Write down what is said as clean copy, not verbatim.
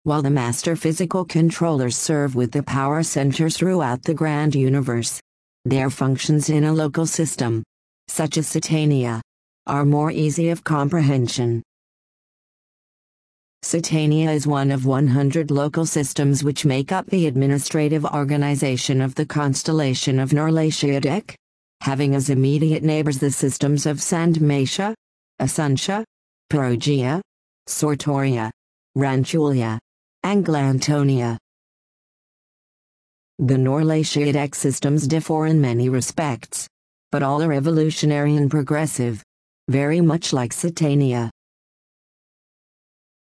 while the master physical controllers serve with the power centers throughout the grand universe. Their functions in a local system, such as Satania, are more easy of comprehension. Satania is one of 100 local systems which make up the administrative organization of the constellation of Norlatiadek, having as immediate neighbors the systems of Sandmatia, Asuncia, Perugia, Sortoria, Ranchulia, and Glantonia. The Norlatiadek systems differ in many respects, but all are evolutionary and progressive, very much like Satania.